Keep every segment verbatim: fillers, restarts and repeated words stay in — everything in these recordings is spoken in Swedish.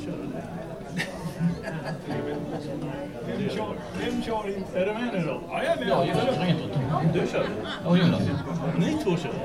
köra det. Vem kör? Vem kör inte? Är du med nu då? Ja, jag är med. Ja, jag kör inte. Du kör? Ja, Jonas. Ni två kör.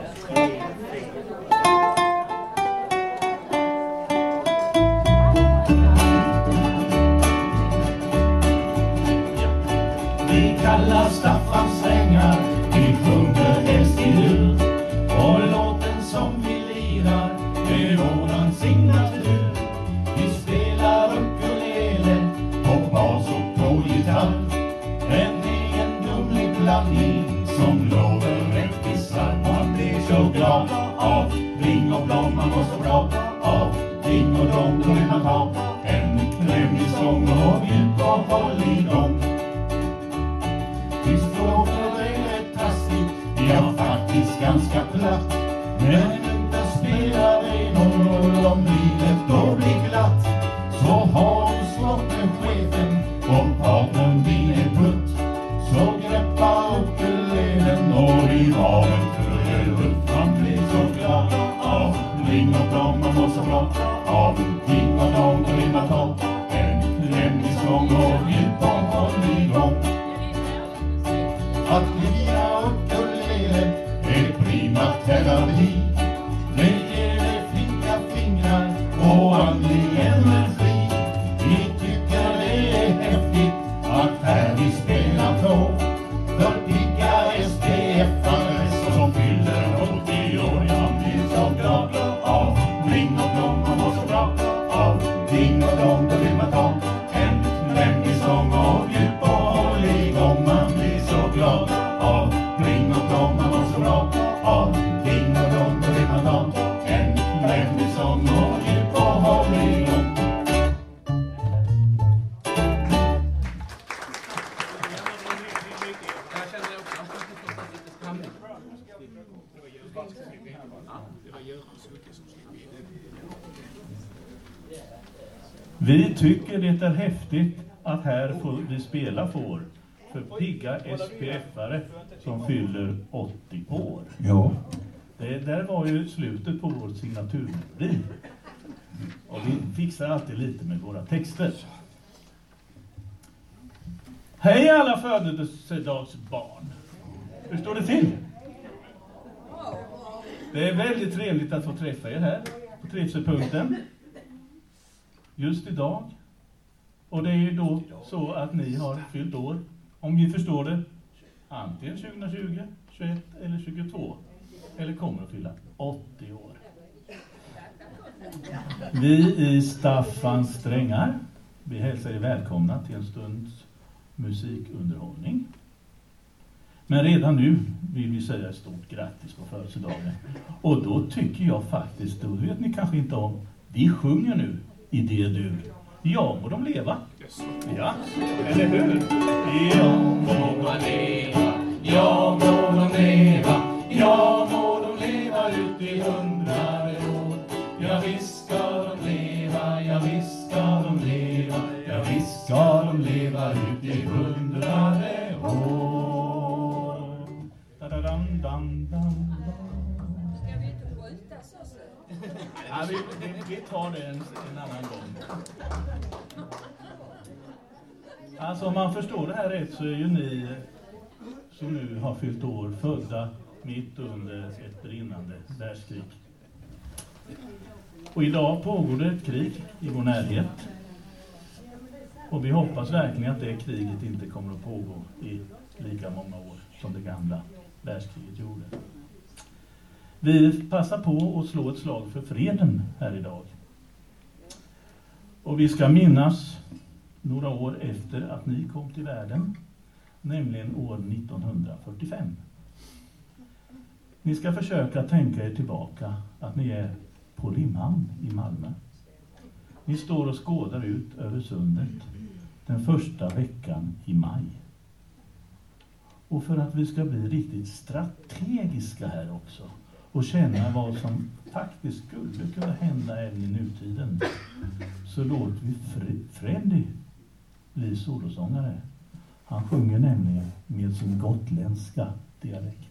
Vi kallar Staffan Strängar, vi sjunger helst i dur. Och låten som vi lirar är våran signatur. Vi spelar ukulele på bas och på gitarr. En egendomlig blandning som lovar rättvisa. Man blir så glad av ring och blom, man mår så bra av ring och blom. Då vill man ha en klämmig sång och djup och håll igång. Visst låter det rätt tassigt, ja faktiskt ganska platt. Men inte spelar det någon roll om livet då blir glatt. Så har du slått med chefen om partnern blir en putt. Så greppa ukulelen och i valet för övrigt. Man blir så glad av ring och blom, man mår så bra av ring och blom. Då vill man ta en klämmig sång och djup och håll igång. Att lira ukulele är prima terapi. Det ger dig flinka fingrar och andlig energi. Vi tycker det är häftigt att här vi spelar på. För pigga S D F-are som fyller åttio år. Jag blir så glad av ring och blom, man mår så bra av ring och blom. Då vill man ta en klämmig sång och djup och håll igång. Man blir så glad av ring och blom, man mår så bra av ring och blom. Då vill man ta en klämmig sång och djup och håll igång. Vi tycker det är häftigt att här får vi spela får för pigga S P F-are som fyller åttio år. Ja. Det där var ju slutet på vår signaturmelodi. Och vi fixar alltid lite med våra texter. Hej alla födelsedagsbarn! Hur står det till? Det är väldigt trevligt att få träffa er här på trivselpunkten. Just idag. Och det är ju då så att ni har fyllt år, om ni förstår det, antingen tjugohundratjugo, tjugoett eller tjugotvå. Eller kommer att fylla åttio år. Vi i Staffan Strängar, vi hälsar er välkomna till en stunds musikunderhållning. Men redan nu vill vi säga ett stort grattis på födelsedagen. Och då tycker jag faktiskt, då vet ni kanske inte om, vi sjunger nu i det du. Ja, må de leva. Ja, eller hur? Ja, må de leva. Ja, må de leva. Ja, må de leva ut i hundrade år. Ja, visst ska de leva. Ja, visst ska de leva. Ja, visst ska de leva ut i hundrade år. Da-da-dam, dam, dam. Ska vi inte skjutas också? Ja, vi, vi, vi tar det en, en annan gång. Alltså om man förstår det här rätt så är ju ni som nu har fyllt år födda mitt under ett brinnande världskrig. Och idag pågår det ett krig i vår närhet. Och vi hoppas verkligen att det kriget inte kommer att pågå i lika många år som det gamla världskriget gjorde. Vi passar på att slå ett slag för freden här idag. Och vi ska minnas några år efter att ni kom till världen, nämligen år nittonhundrafyrtiofem. Ni ska försöka tänka er tillbaka att ni är på Limhamn i Malmö. Ni står och skådar ut över sundet den första veckan i maj. Och för att vi ska bli riktigt strategiska här också och känna vad som faktiskt skulle kunna hända även i nutiden, så låter vi Fre- Freddy bli solosångare. Han sjunger nämligen med sin gotländska dialekt.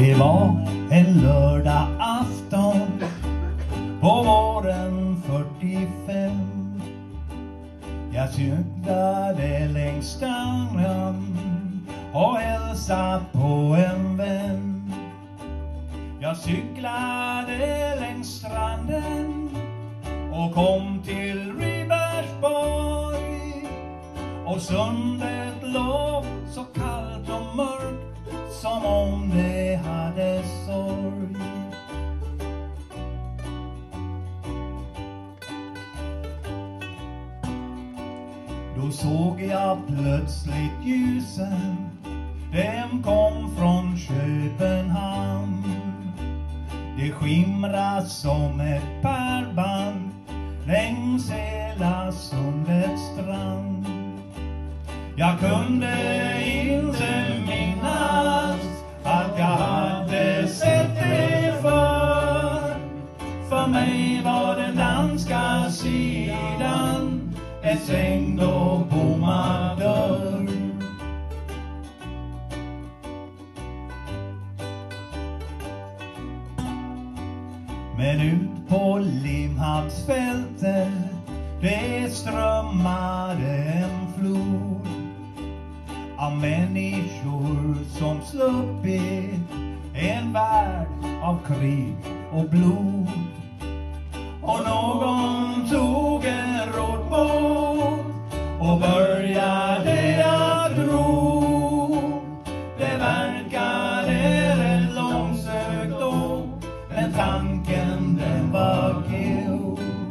Det var en lördag afton på våren fyrtiofem. Jag cyklade längs stranden och hälsade på en vän. Jag cyklade längs stranden och kom till Ribersborg. Och sundet låg så kallt och mörkt som om det hade sorg. Då såg jag plötsligt ljusen. Den kom från Köpenhamn. Det skimrar som ett pärlband längs hela sundets strand. Jag kunde inte minnas att jag hade sett det för. För mig var den danska sidan ett stängd och bommad dörr. Men ut på Limhamnsfältet det strömmade en flod av människor som sluppit en värld av krig och blod. Och någon tog en rådbåt och började att ro. Det verkade rätt långsökt då, men tanken den var kul.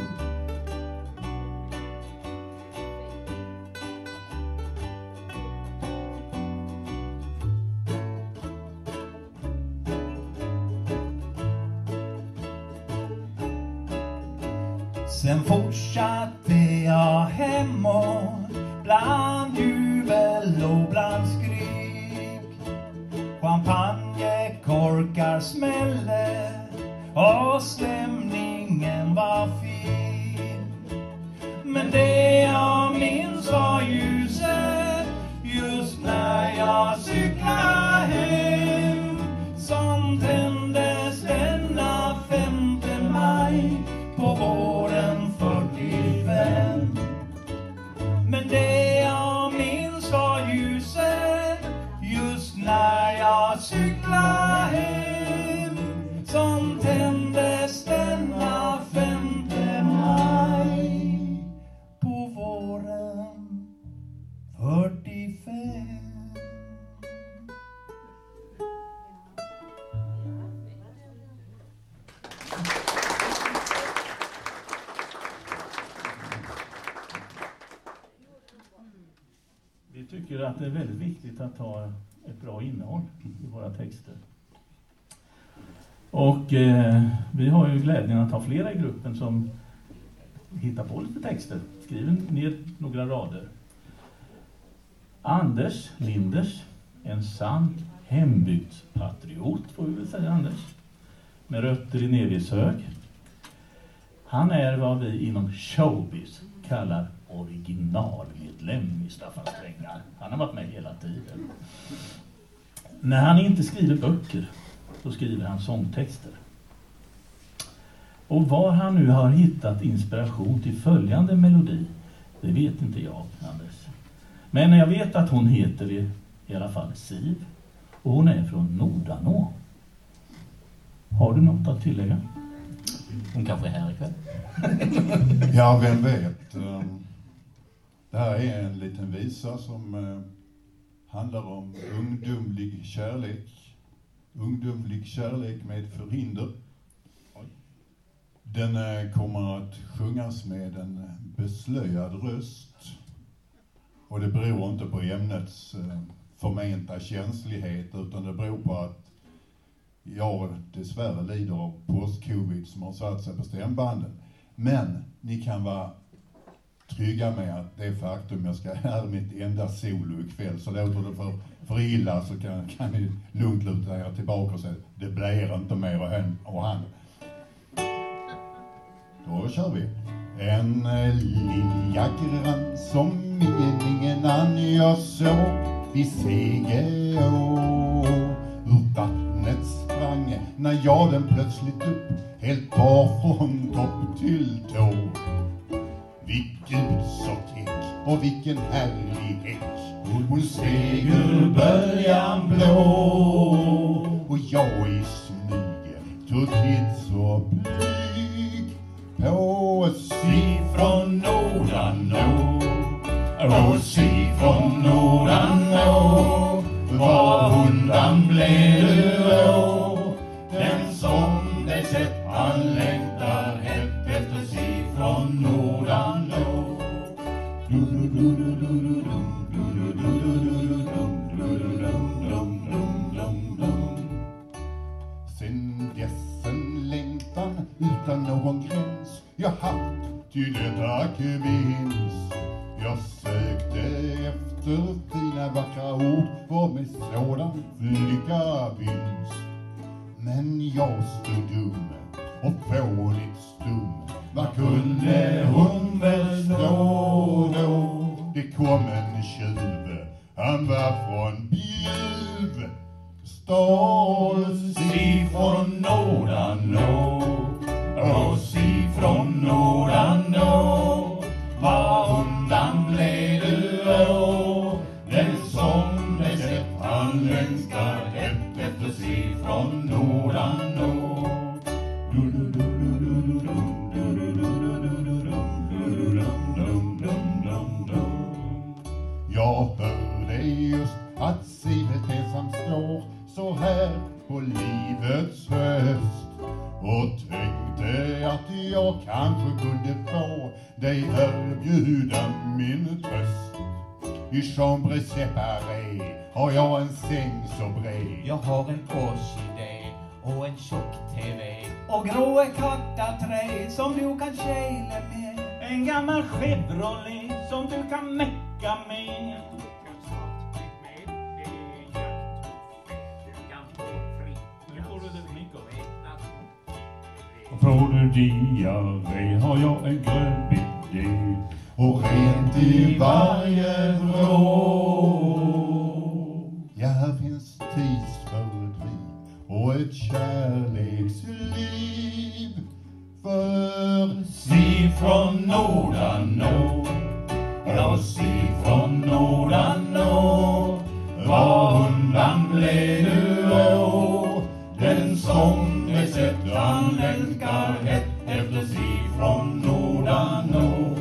Sen fortsatte jag hemåt bland jubel och bland skrik. Champagnekorkar smällde och stämningen var fin. Men det jag minns var ljuset just när jag cyklade hem. Som tändes denna femte maj på våren fyrtiofem. Men det jag minns var ljuset just när jag cyklade hem. Som tändes denna femte maj på våren fyrtiofem. Vi tycker att det är väldigt viktigt att ha ett bra innehåll i våra texter. Och eh, vi har ju glädjen att ha flera i gruppen som hittar på lite texter. Skriver ner några rader. Anders Linders, en sann hembygdspatriot får vi väl säga Anders. Med rötter i Nevishög. Han är vad vi inom showbiz kallar originalmedlem i Staffan Strängar. Han har varit med hela tiden. När han inte skriver böcker så skriver han sångtexter. Och var han nu har hittat inspiration till följande melodi, det vet inte jag, Anders. Men jag vet att hon heter i, i alla fall Siv. Och hon är från Nordanå. Har du något att tillägga? Hon kanske är här ikväll. Ja, vem vet. Det här är en liten visa som handlar om ungdomlig kärlek. Ungdomlig kärlek med förhinder. Den kommer att sjungas med en beslöjad röst. Och det beror inte på ämnets förmenta känslighet, utan det beror på att jag dessvärre lider av post-covid som har satt sig på stämbanden. Men ni kan vara trygga med att det faktum jag ska här mitt enda solo ikväll, så låter det för, för illa så kan, kan ni lugnt luta er tillbaka och säga det blir inte mer och han. Och han. Då kör vi. En lilja grann som ingen annan jag såg vid Segeå ur vattnets när jag den plötsligt upp, helt bar från topp till tå. Vilken så täck och vilken härlig häck. Hon steg ur böljan blå. Och jag i smygen tog titt så blyg på si från Nordanå. Och si från Nordanå. Var hundan blev du å. Den som dig sett han längtar hett efter si från Nordanå. Sen dess en längtan utan någon gräns jag haft, ty detta kvinns. Jag sökte efter fina vackra ord, vad med sådan lycka vinns. Men jag stod dum och fånigt stum. Vad kunde hon väl stå då? Det kom en tjuv, han var från Bjuv. Stal si från Nordanå. Och si från Nordanå. Vad undan blev du å? Den som dig sett han längtar hett efter si från Nordanå. Jag hörde just att Sivert ensam står så här på livets höst och tänkte att jag kanske kunde få dig erbjuda min tröst. I chambre séparée har jag en säng så bred. Jag har en orkidé och en tjock tv och grå kaktaträ som du kan kila med. En gammal Chevrolet som du kan mecka med. Nu får du det mycket. Får du diarré har jag en grön bidé. Och rent i varje vrå. Ja, här finns tidsfördriv och ett kärleksliv. För Si från Nordanå. Ja, si från Nordanå. Vad undan blev du å? Den som dig sett han längtar hett efter si från Nordanå.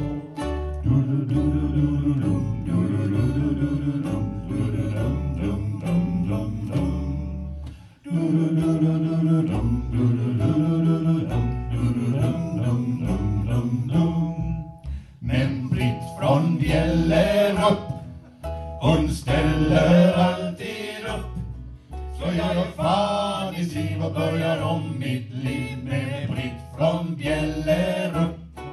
Men Britt från Bjällerup, hon ställer alltid upp. Så jag är fan i siv och börjar om mitt liv med Britt från Bjällerup.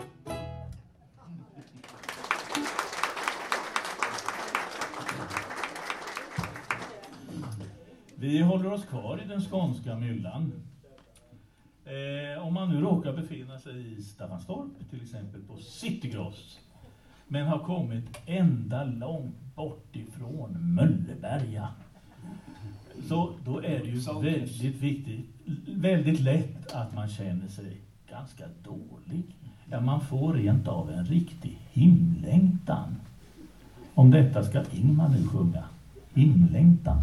Vi håller oss kvar i den skånska myllan. Eh, om man nu råkar befinna sig i Staffanstorp, till exempel på Citygross, men har kommit ända långt bort ifrån Mölleberga, så då är det ju väldigt viktigt, väldigt lätt att man känner sig ganska dålig. Ja, man får rent av en riktig himlängtan. Om detta ska Ingmar nu sjunga. Himlängtan.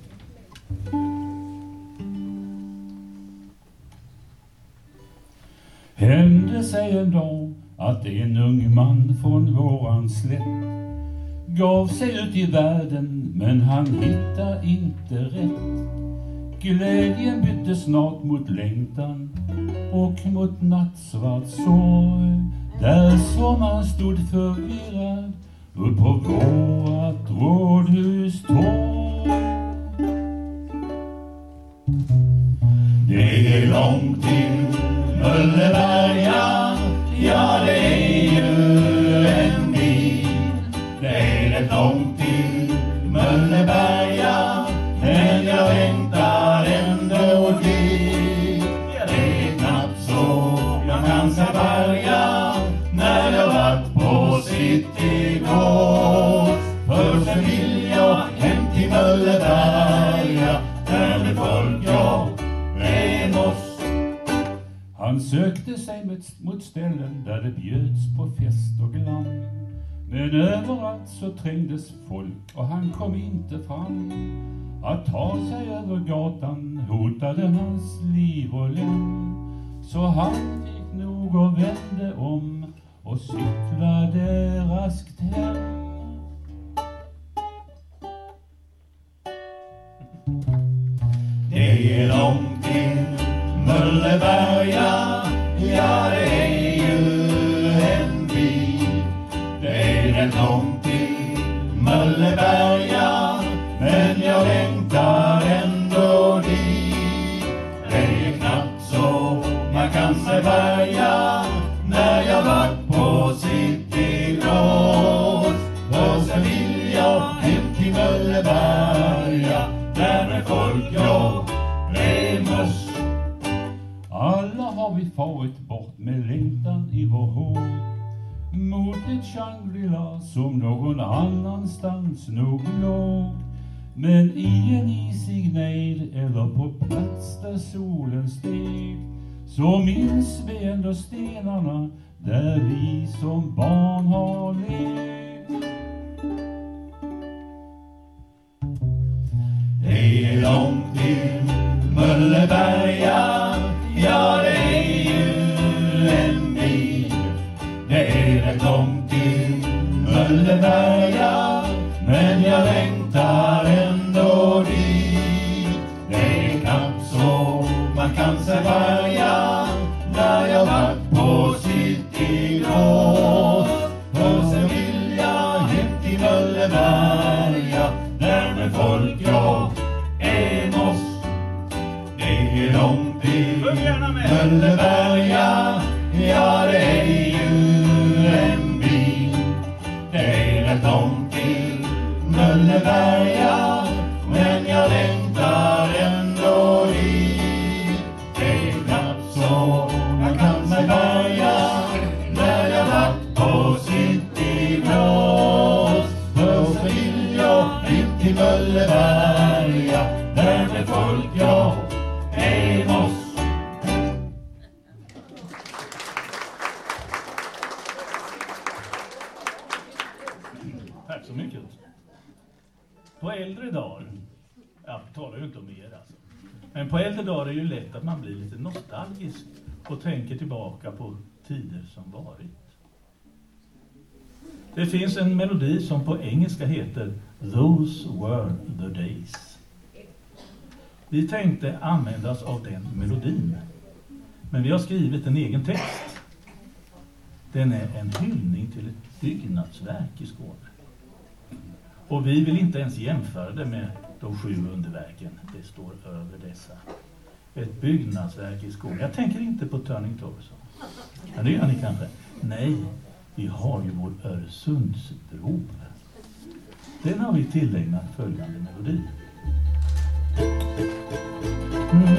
Hände sig en dag att en ung man från våran slätt gav sig ut i världen, men han hittade inte rätt. Glädjen bytte snart mot längtan och mot nattsvart sorg. Där som han stod förvirrad upp på vårat rådhustorg. det är långt till Mölleberga, ja det är ju en bil. Det är rätt långt till Mölleberga, men jag längtar ändå dit. Det är knappt så jag kan se bärga när jag varit på Citygård. Först vill jag hem till Mölleberga, där det folk jag är sökte sig mot ställen där det bjöds på fest och glam. Men överallt så trängdes folk och han kom inte fram. Att ta sig över gatan hotade hans liv och lem. Så han gick nog och vände om och cyklade raskt hem. Det är långt till Mölleberga, ja det är ju en bil. Det är rätt långt till Mölleberga, men jag längtar ändå dit. Det är knappt så man kan sig bärga när jag varit på Citygross. Och sen vill jag hem till Mölleberga, där med folk jag är möss. Alla har vi farit bort med längtan i vår hår mot ett Shangri-La som någon annanstans nog låg. Men i en isig nejd eller på plats där solen steg, så minns vi ändå stenarna där vi som barn har levt. Det är långt till Mölleberga, ja det är ju en bil. Det är rätt långt till Mölleberga, men jag längtar ändå dit. Det är knappt så man kan sig bärga när jag varit på Citygross. Och sen vill jag hem till Mölleberga, där med folk jag är moss. Det är långt till Mölleberga, ja det är ju en bil. Det är rätt långt till Mölleberga, men jag längtar ändå dit. Det är knappt så jag kan mig bärga när jag varit på Citygross. För så vill jag hem till Mölleberga, där med folk jag är moss. Tack så mycket. På äldre dagar, jag talar ju inte om er alltså, men på äldre dagar är det ju lätt att man blir lite nostalgisk och tänker tillbaka på tider som varit. Det finns en melodi som på engelska heter Those Were the Days. Vi tänkte använda oss av den melodin, men vi har skrivit en egen text. Den är en hyllning till ett byggnadsverk i Skåne. Och vi vill inte ens jämföra det med de sju underverken. Det står över dessa. Ett byggnadsverk i Skåne. Jag tänker inte på Turning Torso. Ja, det gör ni kanske. Nej, vi har ju vår Öresundsbro. Den har vi tillägnat följande melodi. Mm.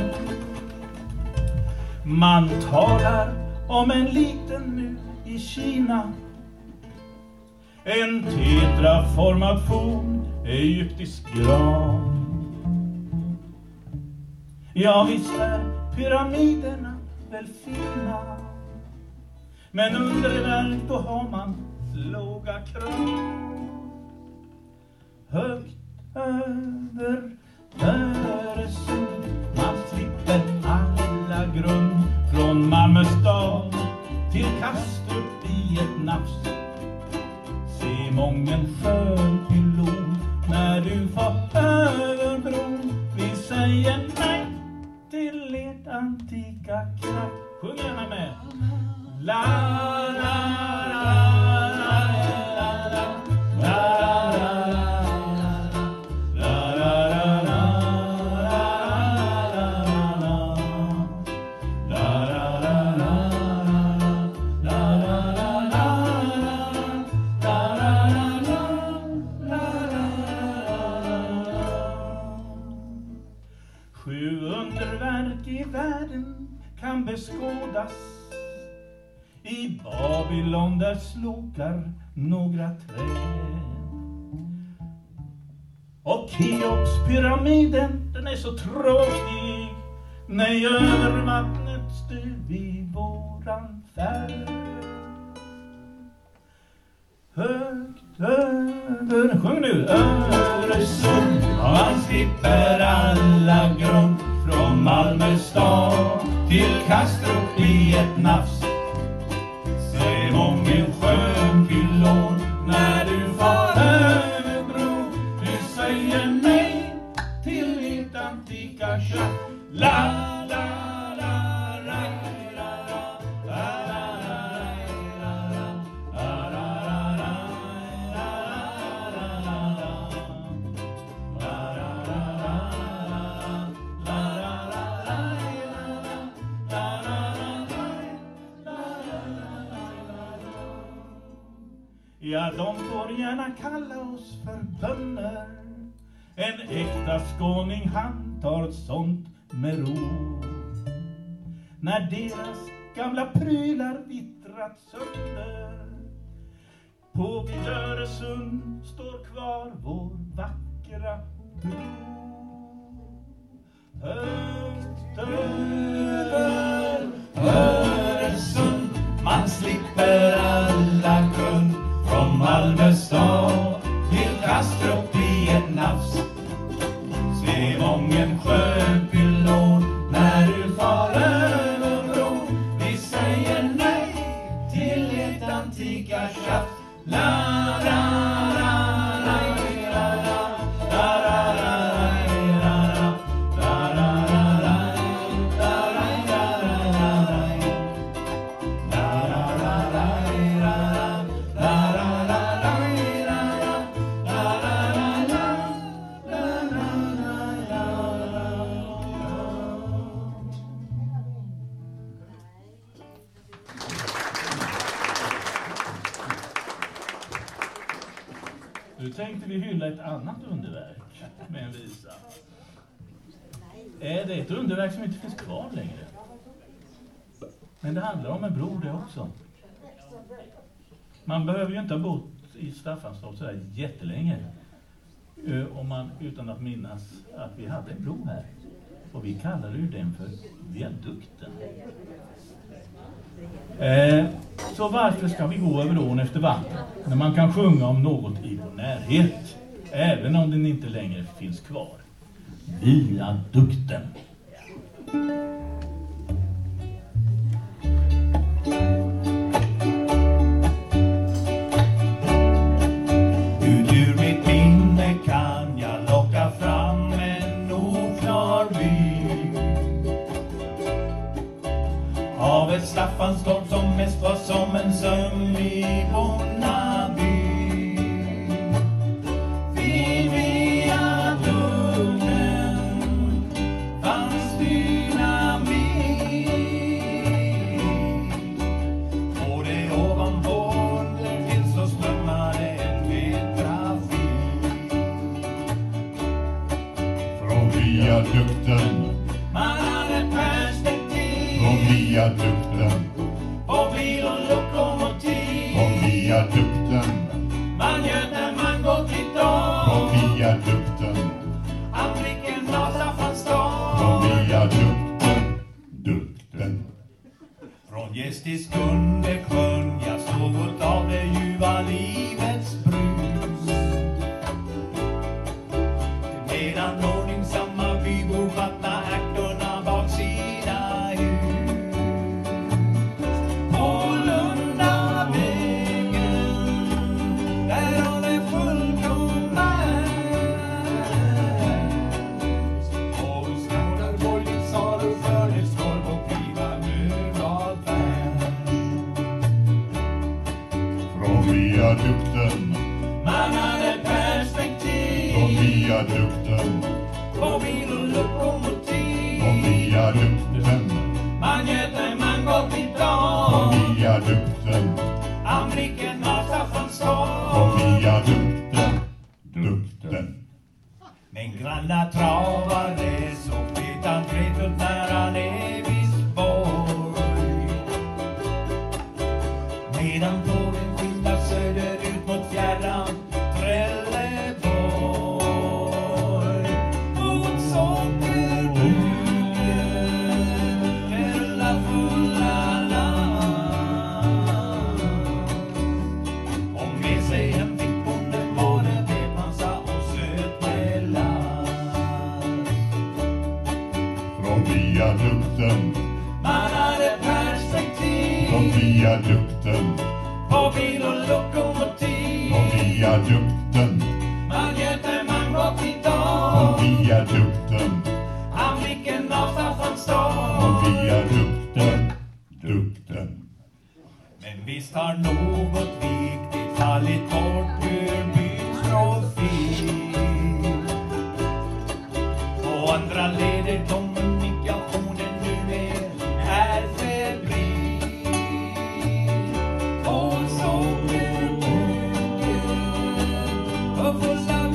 Man talar om en liten mur i Kina, en tetraformad form, egyptisk gran. Ja, visst är pyramiderna väl fina, men underverk då har man låga krav. Högt över Öresund, man slipper alla grund, från Malmö stad till Kastrup i ett nafs. Se mången sjöpilot när du får över bron. Vi säger nej till ert antika kraft. Sjung gärna med. La la la la la la la kan beskådas. I Babylon där slokar några träd. Och Keops pyramiden, den är så tråkig. Nej, över vattnet möts du vid våran färd. Högt över, sjung nu, Öresund, man slipper alla grund. Från Malmö stad till Kastrup i ett nafs. Se mången skön pylon när du far över bro. Du säger nej till ditt antika kött. La la la la la la la la ja, de får gärna kalla oss för bönder. En äkta skåning han tar ett sånt med ro. När deras gamla prylar vittrat sönder. På vid Öresund står kvar vår vackra bro. Högt över Öresund, man slipper alla grund. Från Malmö stad till Kastrup i en nafs. Se mången sjöpylon när du far över bro. Vi säger nej till ett antika tjafs. La la la la la la la la la Nu tänkte vi hylla ett annat underverk med en visa. Är det ett underverk som inte finns kvar längre? Men det handlar om en bro det också. Man behöver ju inte ha bott i Staffanstorp så här jättelänge om man, utan att minnas att vi hade en bro här. Och vi kallade ju den för viadukten. Eh, så varför ska vi gå över ån efter vatten när man kan sjunga om något i vår närhet, även om den inte längre finns kvar? Viadukten. Ut ur mitt minne kan jag locka fram en oklar vy av ett Staffanstorp som mest var som en sömnig bonnaby. Vid viadukten fanns dynamit, och det ovanpå till så strömmade en vedtrafik. Från viadukten, man hade perspektiv. från viadukten, på bil och lokomotiv. från viadukten, Man gör när man går till från dag. viadukten, Att blicken av Staffanstorp. från viadukten, dukten. Från Gästis kunde skönjas något av det ljuva livets brus. Medan ordningsamma bybor fattna aktorna baksida hus. På Lundavägen, där har det fullkomna. Och snålar borgerligt sal och förhetsgolv och piva överallt där. viadukten. Man hade perspektiv På viadukten. på bil och lokomotiv. På viadukten. Man hjälpte man gått På idag. viadukten. Han blicken av På Staffanstorp. viadukten. Dukten. Men visst har något viktigt fallit bort ur byns profil. På andra leder kommunikationen nu är, är febril. Och så och fulla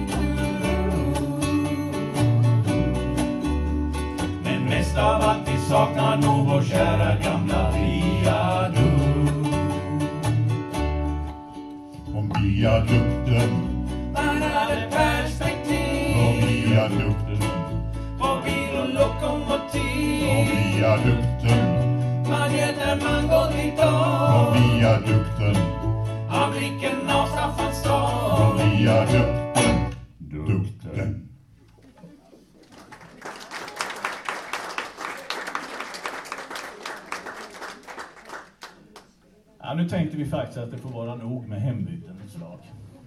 men mest av allt vi saknar nog vår kära gamla viadukt. Om viadukten. Man hade perspektiv På viadukten. på bil och lokomotiv. På viadukten. Man heter man gått På idag. viadukten. Av blicken av På Staffanstorp. viadukten. Dukten. Ja, nu tänkte vi faktiskt att det får vara nog med hembygden ett slag.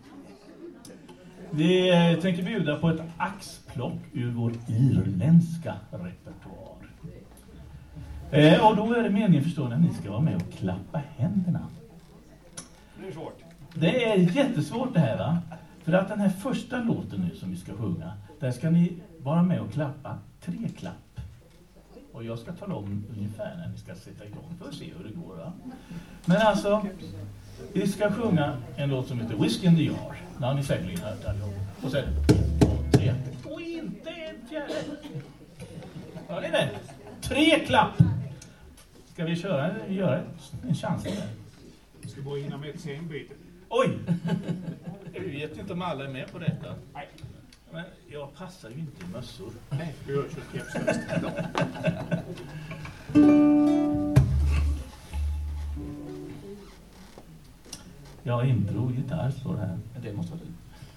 Vi eh, tänker bjuda på ett axplock ur vår irländska repertoar. Eh, och då är det meningen, förstår ni, att ni ska vara med och klappa händerna. Det är svårt. Det är jättesvårt det här, va? För att den här första låten nu som vi ska sjunga, där ska ni vara med och klappa tre klapp. Och jag ska tala om ungefär när ni ska sätta igång för att se hur det går, va? Men alltså, vi ska sjunga en låt som heter Whiskey in the Jar. Det har ni säkerligen hört allihop. Och sen två, tre. Och inte en fjärde. Hör ni det? Tre klapp. Ska vi köra, göra en chans där? Vi ska bara hinna med ett scenbyte. Oj! Jag vet inte om alla är med på detta. Nej. Men jag passar ju inte i mössor. Nej, vi har kört kepsfest idag. Jag intro och gitarr står här. Det måste vara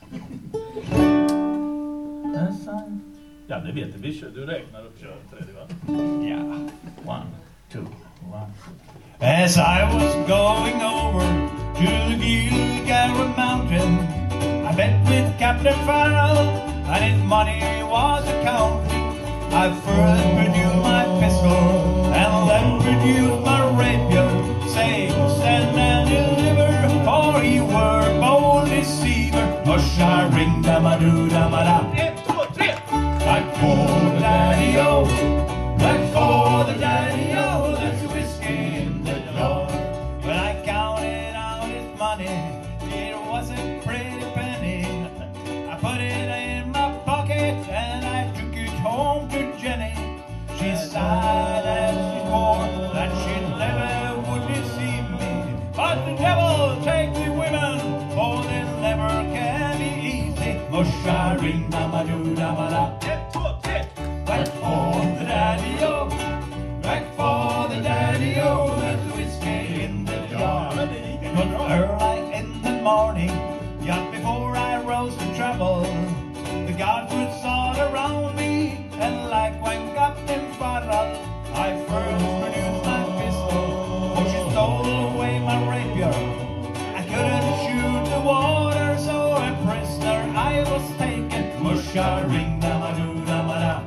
du. Ja, det vet du. Vi kör. Du räknar upp kör tredje, va? Ja. One, two, one. As I was going over to the Gilgara mountain, I met with Captain Farrell, and his money was accounting. I first produced my pistol, and then produced my rapier, saying, stand and deliver, for he were bold deceiver. Husha, ring, da-ma-doo, da-ma-da. Ett, två, tre! Back for the daddy-o, back for the daddy-o, that's whiskey in the jar. When I counted out his money, it was a pretty penny. I put it in my pocket and I took it home to Jenny. She sighed as she swore that she never would deceive me. But the devil take the women, for they never can be easy. Musha, ring, da-ma-doo, da-ma-da. Ett, två, tre! Back for the daddy-o, back for the daddy-o, there's whiskey in the jar. It was early in the morning, just before I rose to travel. The guards were all around me, and like when Captain Farrell, I first produced my pistol, for she stole away my rapier. I couldn't shoot the water, so a prisoner I was taken. Musha, ring, da-ma-doo, da-ma-da.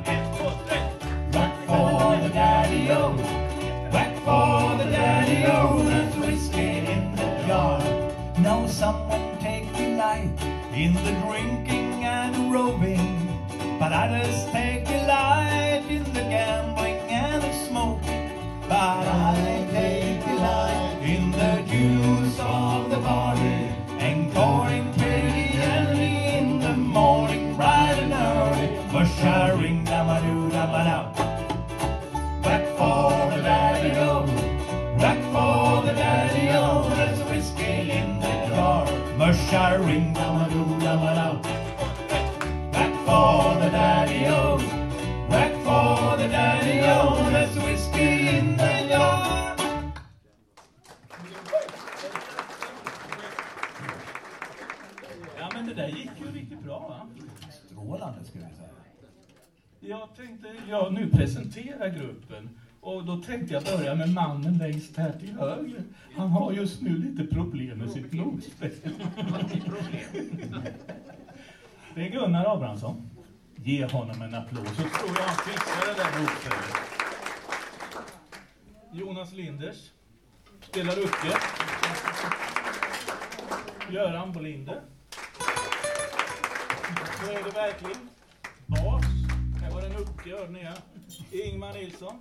Back for the daddy-o, back for the daddy-o, there's whiskey in the jar. Now someone take delight in the drinking and the roving, but others take delight in the gambling and the smoking. But I take delight in the juice of the body, and pouring pretty early in the morning, bright and early. Musha, ring, da-ma-doo, da-ma-da. Back for the daddy-o, back for the daddy-o, there's whiskey in the jar. Musha, ring, da-ma-doo, da-ma-da. Back for the daddy-o, back for the daddy-o, there's whiskey in the jar. Ja, men det där gick ju riktigt bra, va? Strålande, skulle jag säga. Jag tänkte tänkte jag nu presentera gruppen. Och då tänkte jag börja med mannen längst här till höger. Han har just nu lite problem med sitt blodspel. Det är Gunnar Abrahamsson. Ge honom en applåd så tror jag han fixar det där blodspelet. Jonas Linders spelar Ucke. Göran Bolinder. Så är det verkligen bas. Här var en Ucke, hörde ni ja. Ingmar Nilsson.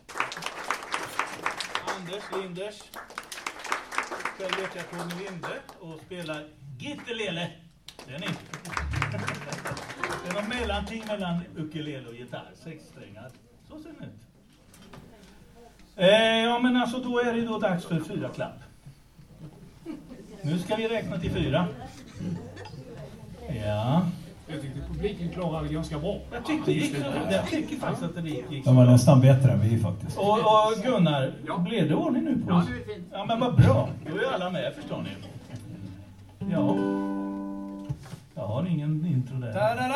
Anders Linders. Själv vet jag Tony Linde och spelar Gittelele. Det är ni. Det är någon mellanting mellan ukulele och gitarr. Sex strängar. Så ser det ut. Eh, ja men alltså då är det då dags för fyra klapp. Nu ska vi räkna till fyra. Ja. Jag tyckte publiken klarade det ganska bra. Jag tyckte det gick, jag tycker faktiskt att det gick. De var nästan bättre än vi faktiskt. Och, och Gunnar, Ja. blev det ordning nu på Ja, oss? det är fint. Ja men vad bra. Då är alla med, förstår ni. Ja. Jag har ingen intro där.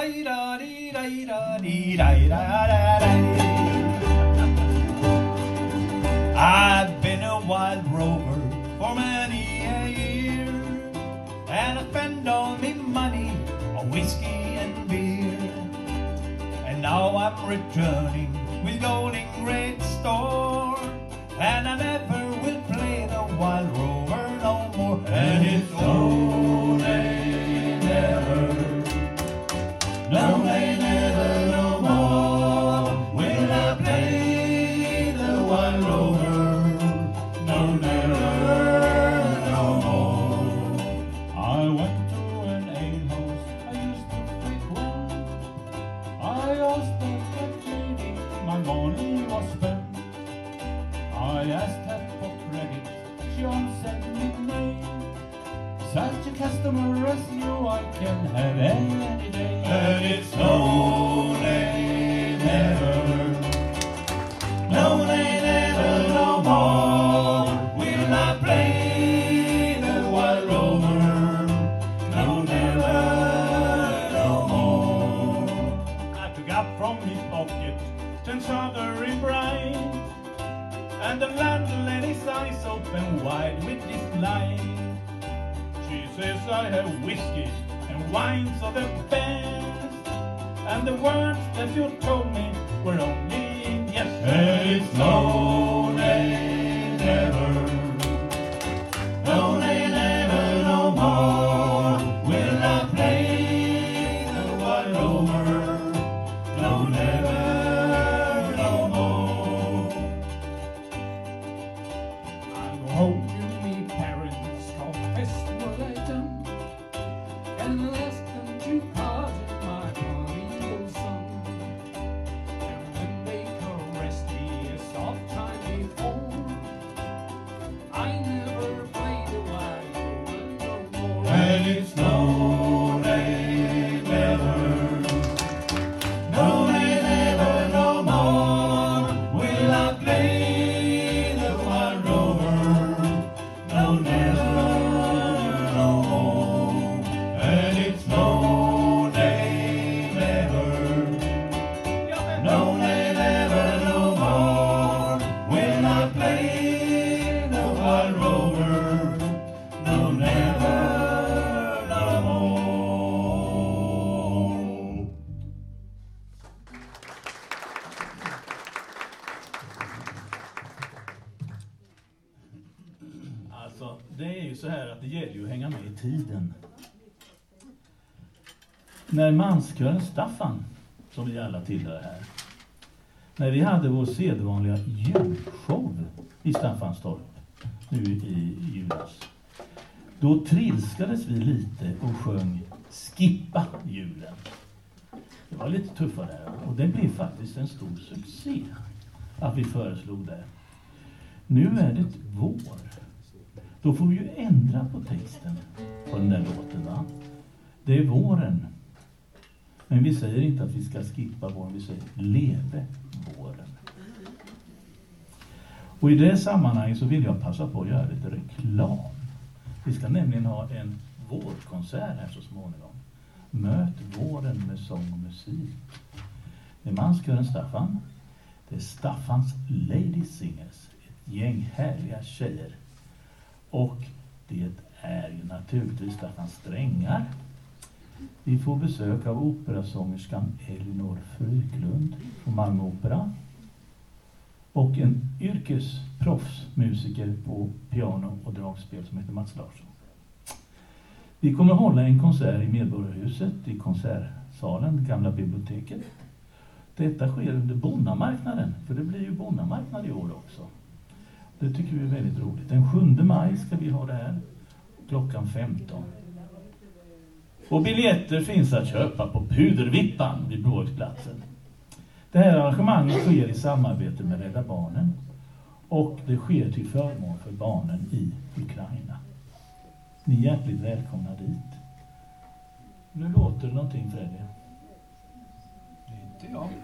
I've been a wild rover for many a year, and I spend all me money on whiskey and beer. And now I'm returning with Golding Great Store, and I never will play the wild rover no more. And it's only never, no they never no more will I play the wild rover, no never no more. I went to an alehouse I used to frequent. I asked the lady my money was spent. I asked her for credit, she answered me nay. Such a customer as you I can have any day. And it's no, they never, no, they never no more will I play the wild rover, no, never no more. I took up from his pocket ten sovereign bright, and the landlady's eyes open wide with dislight. She says I have whiskey and wines of the best, and the words that you told me were only yes. And it's no, they never, no, they never no more will I play the wild rover, no, never no more. I'm home to me parents confessed what I done, and asked them to pardon my prodigal son. And when they caressed me a soft time before, I never played a wild rover no more. And it's no, they never, no, they never no more will I play the wild rover, no, never no more. And it's no, they never, no, they never no more will I play the wild rover, no, never no more. Alltså, det är ju så här att det gäller ju att hänga med i tiden. När manskören Staffan, som vi alla tillhör här, när vi hade vår sedvanliga julshow i Staffanstorp nu i julas, då trilskades vi lite och sjöng Skippa julen. Det var lite tuffare där och det blev faktiskt en stor succé att vi föreslog det. Nu är det vår. Då får vi ju ändra på texten på den där låten, va? Det är våren. Men vi säger inte att vi ska skippa våren, vi säger leve våren. Och i det sammanhanget så vill jag passa på att göra lite reklam. Vi ska nämligen ha en vårkonsert här så småningom. Möt våren med sång och musik. Det är manskören Staffan. Det är Staffans Lady Singers. Ett gäng härliga tjejer. Och det är ju naturligtvis Staffans strängar. Vi får besök av operasångerskan Elinor Fryklund från Malmö Opera. Och en yrkesproffsmusiker på piano och dragspel som heter Mats Larsson. Vi kommer hålla en konsert i Medborgarhuset i konsertsalen, gamla biblioteket. Detta sker under Bonnamarknaden, för det blir ju Bonnamarknad i år också. Det tycker vi är väldigt roligt. Den sjunde maj ska vi ha det här, klockan femton. Och biljetter finns att köpa på Pudervippan vid Blåviktsplatsen. Det här arrangemanget sker i samarbete med Rädda Barnen. Och det sker till förmån för barnen i Ukraina. Ni är hjärtligt välkomna dit. Nu låter det någonting, Freddy. Det är inte jag.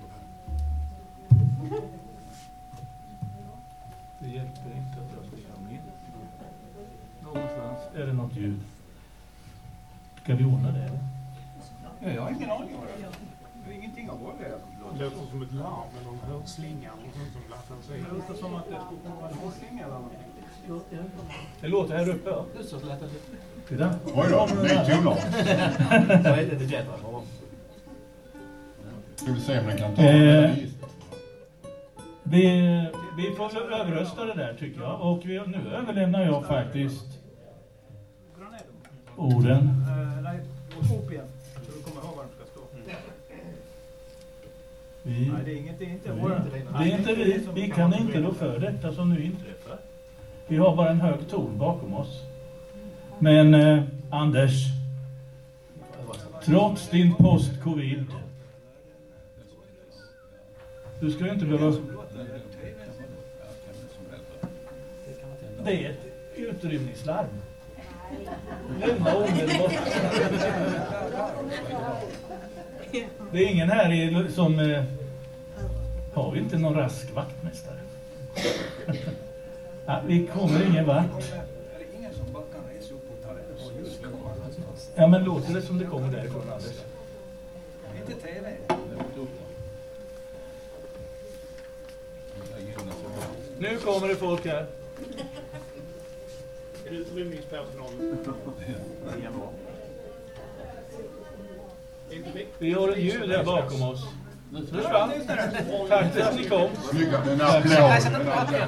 Det hjälper inte att jag ska köra med. Någonstans är det något ljud. Ska vi ordna det? Ja, jag har ingen aning om det. Det är ingenting av det. Det låter som ett larm eller någon hörslinga och sånt som lattar sig. Det låter som att det skulle vara en hörslinga eller någonting. Det låter här uppe, ja. Det är så lätt att det... Titta. Oj då, det är tonar. Så är det det jättebra. Ska vi se om den kan ta Eh. det. Vi, vi får överrösta det där, tycker jag. Och vi, nu överlämnar jag faktiskt orden. Uh, nej, upp igen. Så du kommer ihåg var de ska stå. Vi, Nej, det är inget, det är inte vi, våra. det är inte vi. Vi kan inte då för detta som nu inträffar. Vi har bara en hög ton bakom oss. Men eh, Anders, trots din post-covid, du ska ju inte behöva... Det är ett utrymningslarm. Lämna omedelbart. Det är ingen här i, som... Eh, har vi inte någon rask vaktmästare? Ja, vi kommer ingen vart. Ja, men låter det som det kommer därifrån, Anders? Inte tv. Nu kommer det folk här. Är det utrymningspersonalen? Vi har ett ljud här bakom oss. Försvann. Tack för att ni kom. Snygga, en applåd.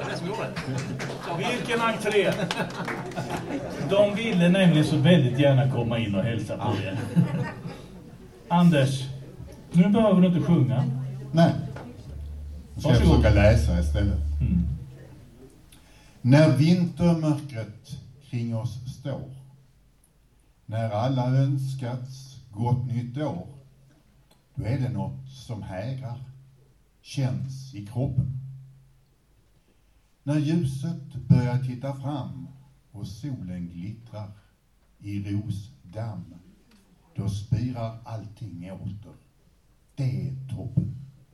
Vilken entré! De ville nämligen så väldigt gärna komma in och hälsa på er. Anders, nu behöver du inte sjunga. Nej. Nu ska jag Varsågod. försöka läsa istället. Mm. När vintermörkret kring oss står, när alla önskats gott nytt år, då är det något som hägrar, känns i kroppen. När ljuset börjar titta fram och solen glittrar i rosdamm, då spirar allting åter. Det är toppen.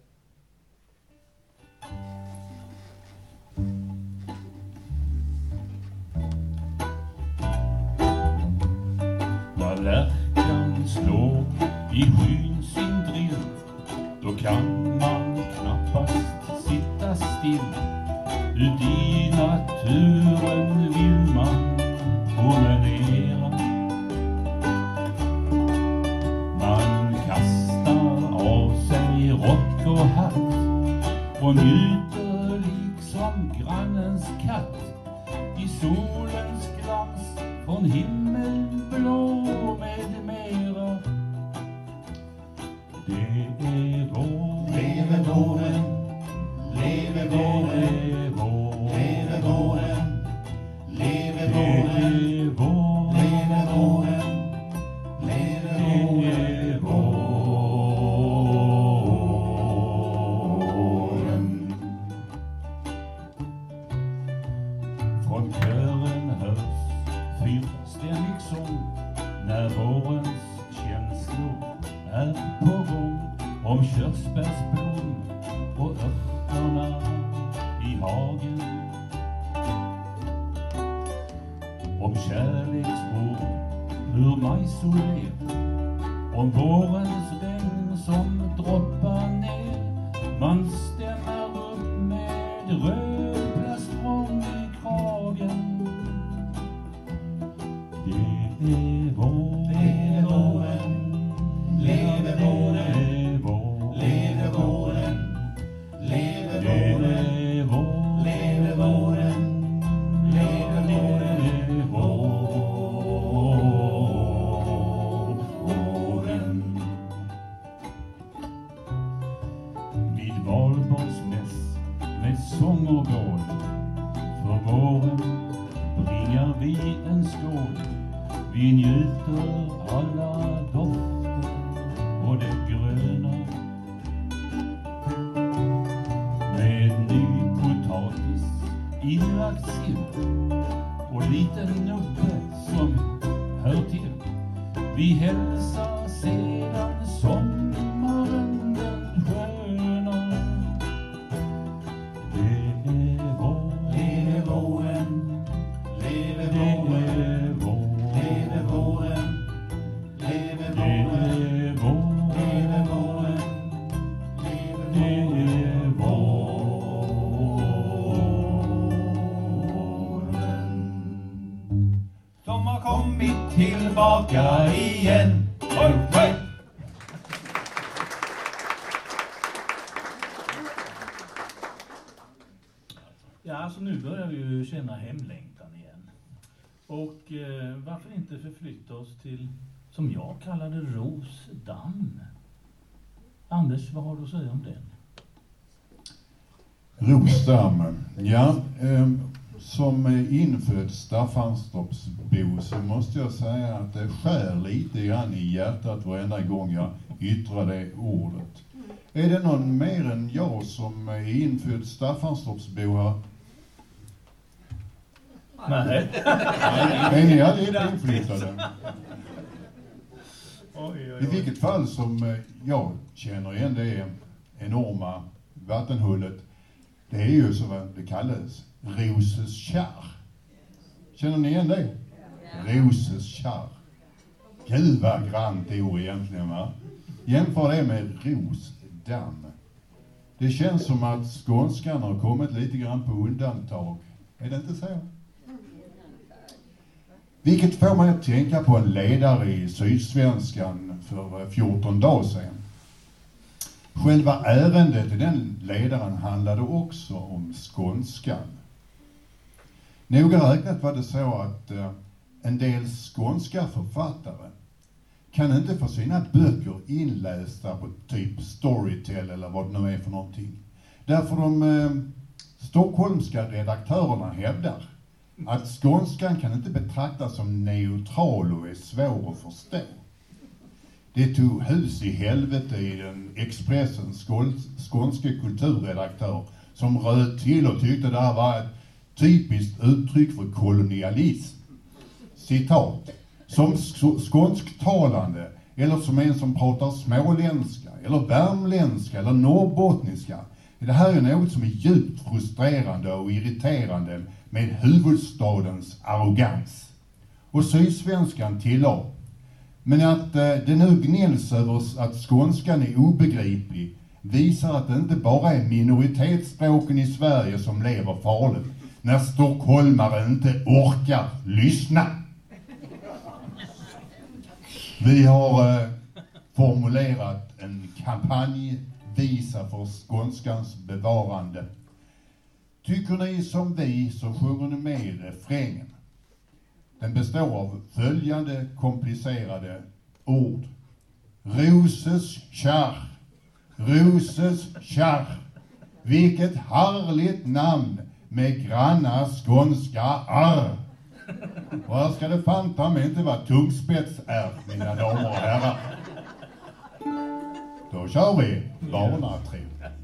När lärkan slår i skyn sin drill, då kan man knappast sitta still. Ut i naturen vill man promenera. Man kastar av sig rock och hatt och njuter liksom grannens katt i solens glans från himmelblå med mera. Det är vår, Leve våren, leve våren, leve våren, leve leve vår, leve våren, leve leve våren. Från kören hörs fyrständig sång när vårens känslor är på gång. Om körsbärsblom och örterna i hagen, om kärleksord ur majsolé, om vårens regn som droppar ner med röd plastrång i kragen. Det är vår, det är våren, lever våren, lever våren, lever våren, lever våren, lever våren. Vid valborgsmäss med sång och gål för våren bringar vi en skål. Vi njuter alla dofter och det gröna med ny potatis, inlagt sill och liten nubbe som hör till. Vi hälsar sedan sommaren den sköna. Det är vår, det är våren, lever våren, lever våren, lever våren, lever våren, lever våren. Som har kommit tillbaka igen. Oj, oj. Ja, alltså nu börjar vi ju känna hemlängtan igen. Och eh, varför inte förflytta oss till, som jag kallade, Rosdamm? Anders, vad har du att säga om den? Rosdamm, ja. Eh, som infödd Staffanstorpsbo så måste jag säga att det skär lite grann i hjärtat varenda gång jag yttrar det ordet. Är det någon mer än jag som är infödd Staffanstorpsbo här? Nej. Är ni alla inflyttade? Oj, oj, I oj. vilket fall som eh, jag känner igen det enorma vattenhullet, det är ju så vad det kallas, Roses kärr. Känner ni igen det? Roses kärr. Gud vad grant ord egentligen, va? Jämför det med Rosdamm. Det känns som att skånskan har kommit lite grann på undantag. Är det inte så? Vilket får man att tänka på en ledare i Sydsvenskan för fjorton dagar sedan. Själva ärendet i den ledaren handlade också om skånskan. Noga räknat var det så att eh, en del skånska författare kan inte få sina böcker inlästa på typ Storytel eller vad det nu är för någonting. Därför de eh, stockholmska redaktörerna hävdar att skånskan kan inte betraktas som neutral och är svår att förstå. Det tog hus i helvete i den Expressens skånske kulturredaktör som röt till och tyckte det här var ett typiskt uttryck för kolonialism. Citat. Som skånsktalande eller som en som pratar småländska eller värmländska eller norrbottniska. Det här är något som är djupt frustrerande och irriterande med huvudstadens arrogans. Och Sydsvenskan tillade. Men att eh, det nu gnälls över att skånskan är obegriplig visar att det inte bara är minoritetsspråken i Sverige som lever farligt när stockholmare inte orkar lyssna. Vi har eh, formulerat en kampanj visa för skånskans bevarande. Tycker ni som vi så sjunger ni med i refrängen. Den består av följande komplicerade ord. Roses kärr, Roses kärr. Vilket härligt namn med granna skånska arr. Och här ska det fanta mig inte vara tungspets är, mina damer och herrar. Då kör vi barnatro.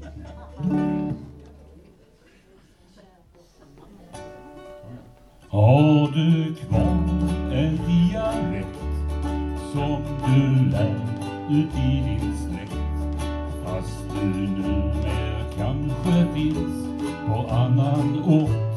Har du kvar en dialekt som du lär ut i din släkt, fast du numera kanske finns på annan ort?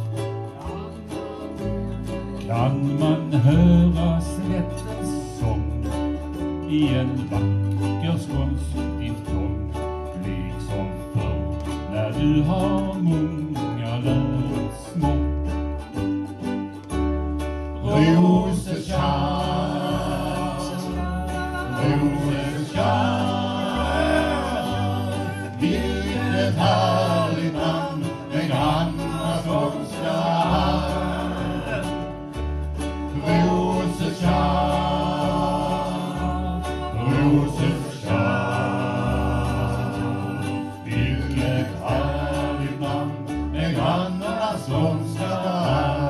Kan man höra slättens sång i en vacker skånsk diftong, liksom förr när du har många brödet små. Rosekärr, rosekärr, vilket härligt namn, den gamla skånska här. Rosekärr, rosekärr, vilket härligt namn, den gamla skånska här.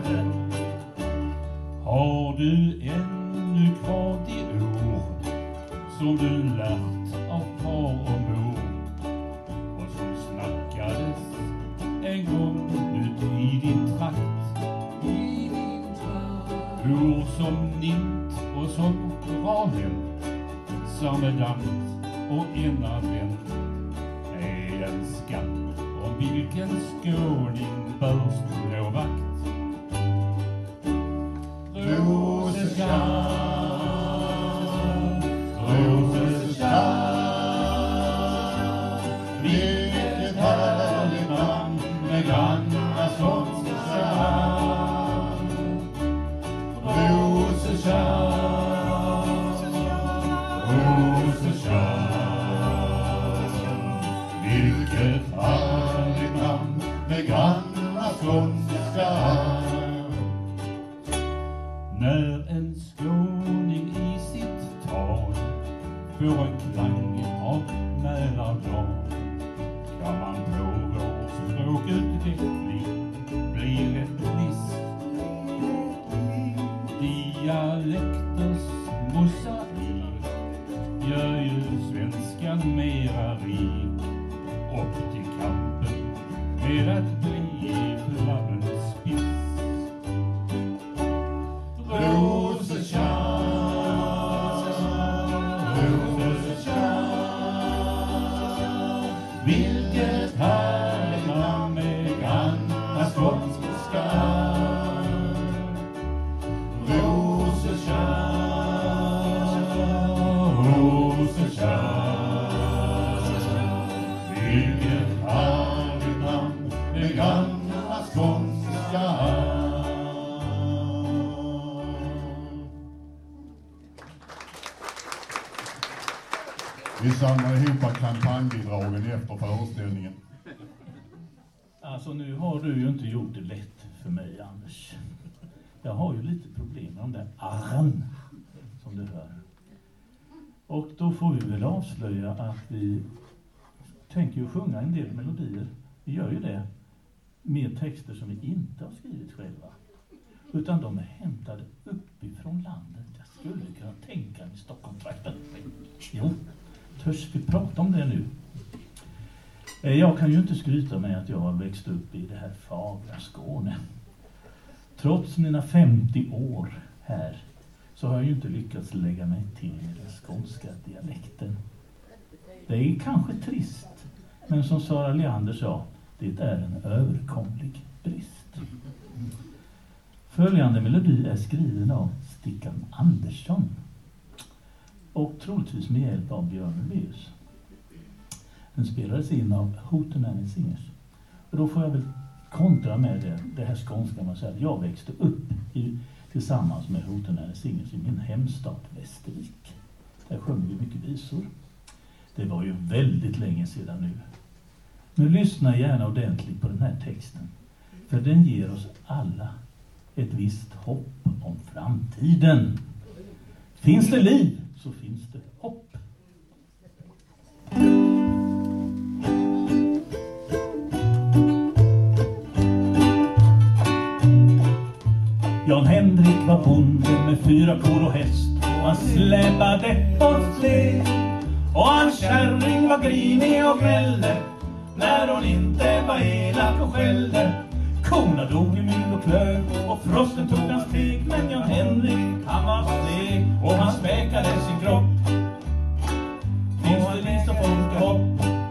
Har du ännu kvar de ord som du lärt av far och mor och som snackades en gång ut i din trakt? Ord som nint och som ralent, samedant och enadent är en skatt om vilken skåning bör slå vakt. Rosekärr, rosekärr, vilket härligt namn med gamla skånska här. Rosekärr, rosekärr, vilket härligt namn med gamla skånska här. När en skåning i sitt tal får en klang av Mälardal, kan man på vår språkutveckling bli rätt list. Dialekters mosaik gör ju svenskan mera rik. Upp till kampen med att bli flammens spiss. Rosekärr, rosekärr, vilket härligt namn med gamla skånska här. Rosekärr, rosekärr, vilket härligt namn med gamla skånska här. Vi samlar ihop kampanjbidragen efter föreställningen. Alltså nu har du ju inte gjort det lätt för mig, Anders. Jag har ju lite problem med de där arren som du hör. Och då får vi väl avslöja att vi tänker ju sjunga en del melodier. Vi gör ju det med texter som vi inte har skrivit själva. Utan de är hämtade uppifrån landet. Jag skulle kunna tänka mig Stockholmstrakten. Jo, törs vi prata om det nu? Jag kan ju inte skryta med att jag har växt upp i det här fagra Skåne. Trots mina femtio år här så har jag ju inte lyckats lägga mig till med den skånska dialekten. Det är kanske trist, men som Sara Leander sa, det är en överkomlig brist. Följande melodi är skriven av Stickan Andersson och troligtvis med hjälp av Björn Ulvaeus. Den spelades in av Hootenanny Singers. Och då får jag väl kontra med det, det här skånska man säger. Jag växte upp i, tillsammans med Hootenanny Singers i min hemstad Västervik. Där sjöng vi mycket visor. Det var ju väldigt länge sedan nu. Nu lyssna gärna ordentligt på den här texten. För den ger oss alla ett visst hopp om framtiden. Finns det liv så finns det hopp. Jan Henrik var bonde med fyra kor och häst, och han släpade på släp. Och hans kärring var grinig och gnällde när hon inte var elak och skällde. Korna dog i mynd och klöv och frosten tog hans steg. Men Jan Henrik, han var steg och han späkade sin kropp. Finns det liv så folk hopp.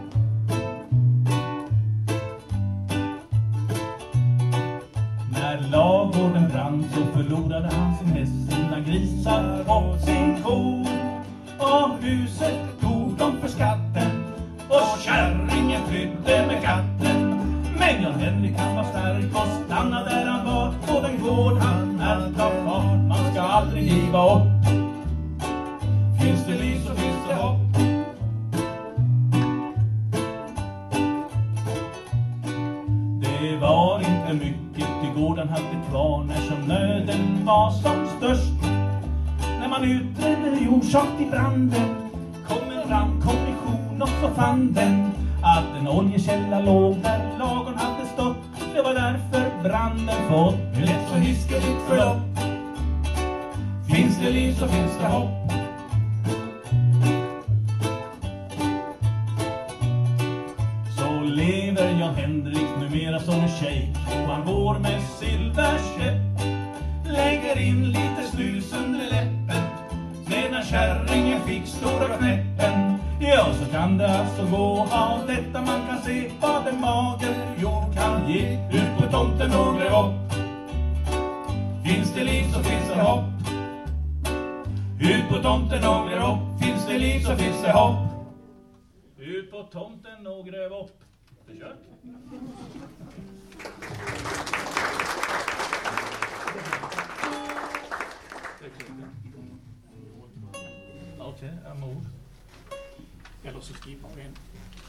När ladugården brann så förlorade han sin häst, sina grisar och sin ko. Och huset tog de för skatten och kärringen flydde med katten. Men Jan Henrik Fredrik han var stark och stannade där han var. På den gård han ärta far. Man ska aldrig giva upp. Finns det liv så finns det hopp. Det var inte mycket till gården hade kvar när som nöden var som störst. När man utredde orsak till branden kom en brandkommission och så fann den att en oljekälla låg där lagen hade stått. Det var därför branden fått ett lätt så hiskeligt förlopp. Finns det liv så finns det hopp. Så lever Jan Henrik numera som en shejk och han går med silverskepp. Lägger in lite snus under läppen sedan kärringen fick stora knäppen. Ja, så kan det alltså gå av detta man kan se vad en mager jord kan ge. Ut på tomten och gräv upp. Finns det liv så finns det hopp. Ut på tomten och gräv upp. Finns det liv så finns det hopp. Ut på tomten och gräv upp. Försök. Okej, okay, amor. Eller så skippar vi en.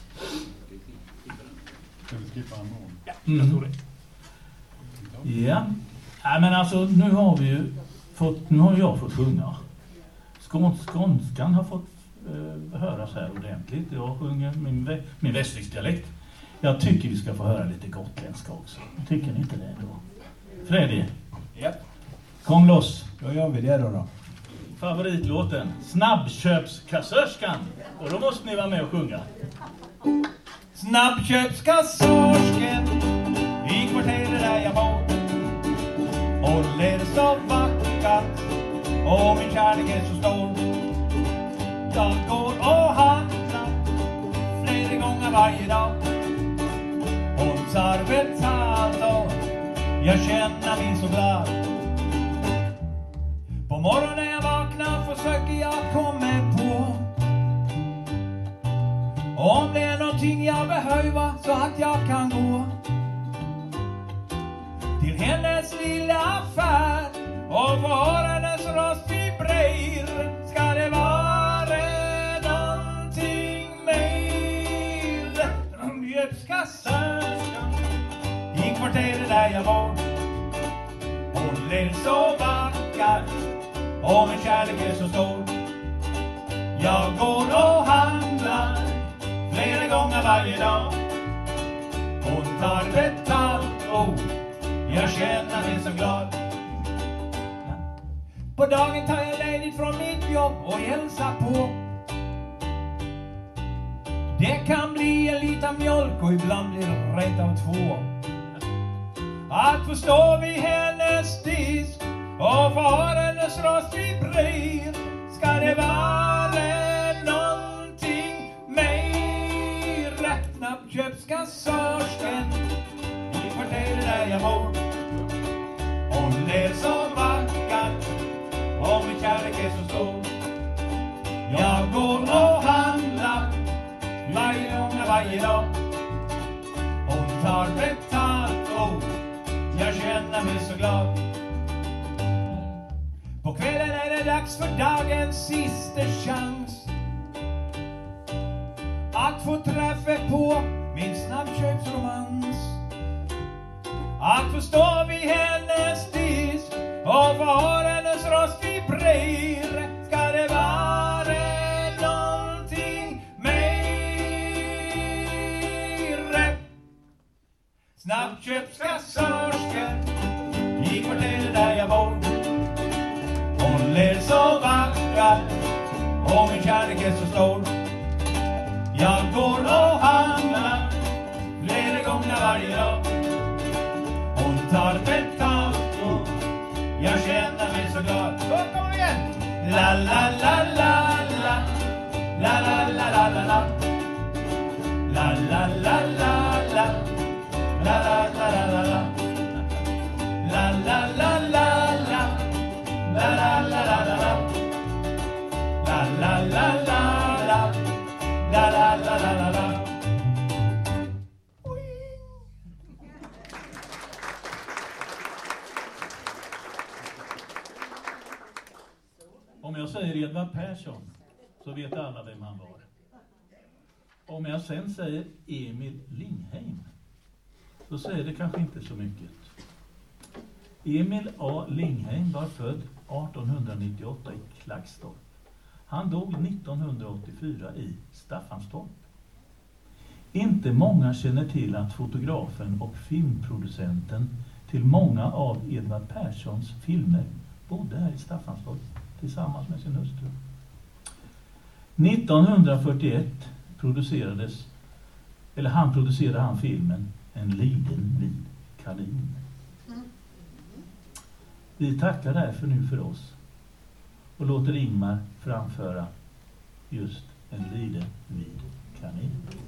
Ska vi skippa amor? Ja, jag tror det. Ja. Nej, men alltså nu har vi ju fått, nu har jag fått sjunga. Skåns, skånskan har fått eh, höras här ordentligt. Jag sjunger min, vä- min västviksdialekt. Jag tycker vi ska få höra lite gotländska också. Tycker ni inte det då? Fredrik? Ja. Kom loss. Då gör vi det då då. Favoritlåten Snabbköpskassörskan. Och då måste ni vara med och sjunga. Snabbköpskassörskan i kvarteret där jag bor. Och ler så vackert och min kärlek är så stor. Jag går och handlar flera gånger varje dag. Hon tar betalt och jag känner mig så glad. På morgonen när jag vaknar försöker jag komma på om det är någonting jag behöver så att jag kan gå till hennes lilla affär och få höra hennes röst vibrera. Ska det vara någonting mer? Snabbköpskassörskan i kvarteret där jag bor. Hon ler så vackert och min kärlek är så stor. Jag går och handlar flera gånger varje dag. Hon tar betalt och jag känner mig så glad. På dagen tar jag ledigt från mitt jobb och hälsar på. Det kan bli en liten mjölk och ibland blir det rätt av två. Att få stå vid hennes disk och få höra hennes röst vibrera. Ska det vara någonting mer? Snabbköpskassörskan i kvarteret där jag bor. Hon ler så vackert och min kärlek är så stor. Jag går och handlar varje gång och varje dag. Hon tar betalt och jag känner mig så glad. På kvällen är det dags för dagens sista chans att få träffa på min snabbköpsromans. Att få stå vid hennes disk och få höra hennes röst vibrera. Ska det vara någonting mer? Snabbköpskassörskan i kvarteret där jag bor. Hon ler så vackert och min kärlek är så stor. Jag går och handlar flera gånger varje dag. Hon tar betalt och jag känner mig så glad. Så kommer igen! La la la la la. La la la la la la. La la la la la. La la la la la la. La la la la la. La la la la la la. La la la la la. La la la la la la. jag säger Edvard Persson så vet alla vem han var. Om jag sen säger Emil Lingheim så säger det kanske inte så mycket. Emil A. Lingheim var född arton nittioåtta i Klagstorp. Han dog nittonhundraåttiofyra i Staffanstorp. Inte många känner till att fotografen och filmproducenten till många av Edvard Perssons filmer bodde här i Staffanstorp tillsammans med sin hustru. nittonhundrafyrtioett producerades, eller han producerade han filmen En liten vit kanin. Vi tackar därför nu för oss och låter Ingmar framföra just En liten vit kanin.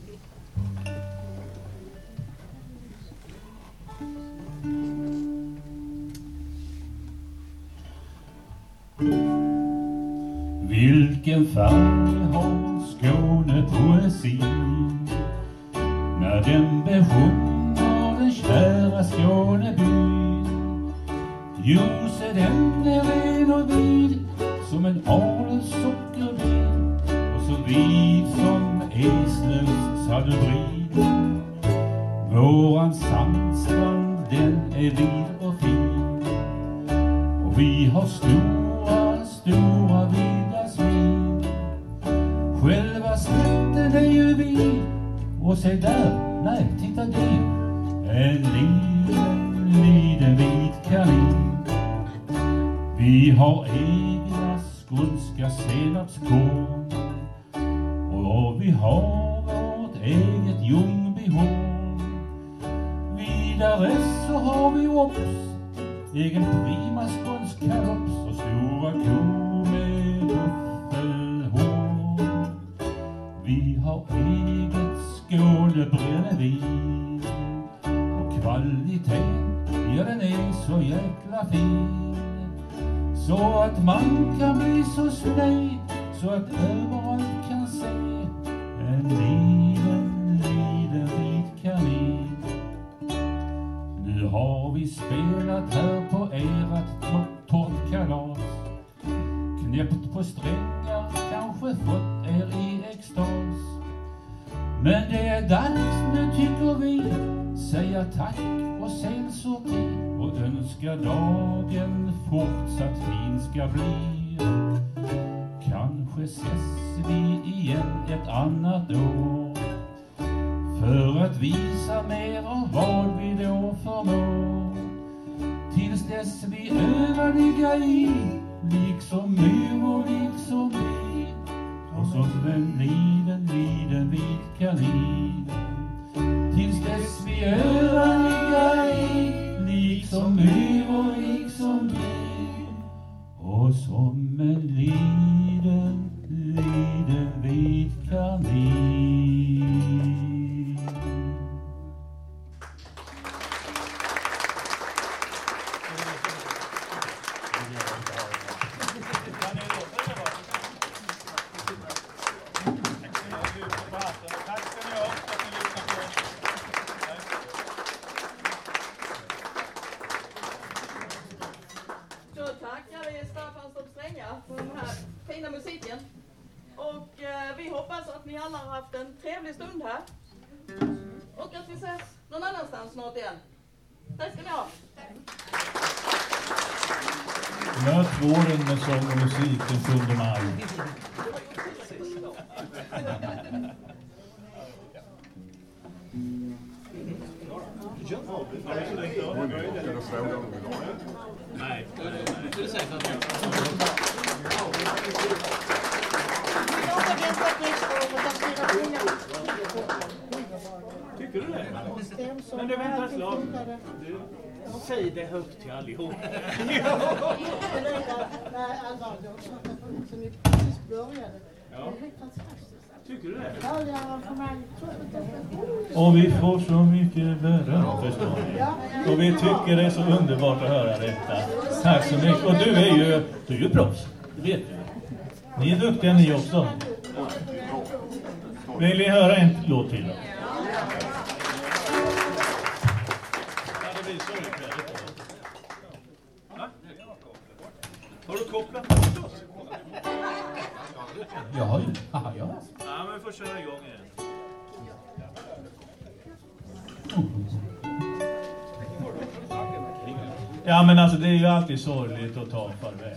Vilken färg har Skånepoesi när den besjunger den kära Skånebyn? Jo, se den är ren och vid som en adels sockerbit och så vid som Eslövs salubrid. Våran sandstrand den är vid och fin och vi har stora, stora vida smid. Själva slätten är ju vid och se där, nej titta det, en liten, liten vit kanin. Vi har egna skånska senapskorn och vi har vårt eget Ljungbyhorn. Vidare så har vi ops, egen prima skånsk kalops och stora kor med buffelhorn. Vi har eget Skånebrännevin och kvaliteten, ja den är så jäkla fin. Så att man kan bli så snäll så att överallt kan se en liten, liten vit kanin. Nu har vi spelat här på erat torrkalas, knäppt på strängar, kanske fått er i extas. Men det är dags nu tycker vi säga tack och sen sorti och önska dagen fortsatt fin ska bli. Kanske ses vi igen ett annat år för att visa mer av vad vi då förmår. Tills dess vi överdriga i liksom myror, liksom vi och som en liten, liten vit kanin. Tills dess vi överdriga i liksom myror, liksom vi och som en liten, liten vit kanin. För den här fina musiken. Och eh, vi hoppas att ni alla har haft en trevlig stund här. Och att vi ses någon annanstans snart igen. Tack ska ni ha. Möt våren med sång och musik den sjunde maj. Nej, det är säkert. Tycker du det? Men det väntar ett slag. Du, säg det högt till allihop. Nej, allvarligt också. Som vi precis började. Ja. Det är helt fantastiskt. Tycker du det? Ja, jag får mig. Och vi får så mycket beröm, förstår ni. Och vi tycker det är så underbart att höra detta. Tack så mycket. Och du är ju, du är ju proffs, det vet du. Ni är duktiga ni också. Vill ni höra en låt till då? Har du kopplat? Jag har ju... Aha, ja. Ja, men vi får köra igång igen. Ja, men alltså det är ju alltid sorgligt att ta farväl.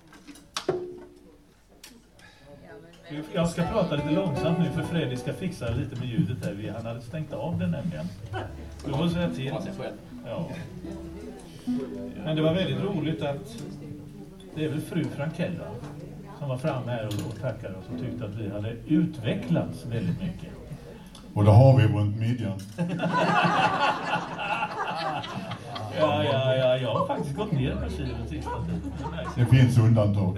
Jag ska prata lite långsamt nu för Fredrik ska fixa lite med ljudet här. Han hade stängt av den nämligen. Du får säga till. Ja. Men det var väldigt roligt att det är väl fru Frankella som var framme här och, och tackade oss och tyckte att vi hade utvecklats väldigt mycket. Och det har vi runt midjan. Ja, ja, ja, jag har faktiskt gått ner på kilen sista tiden. Det finns undantag.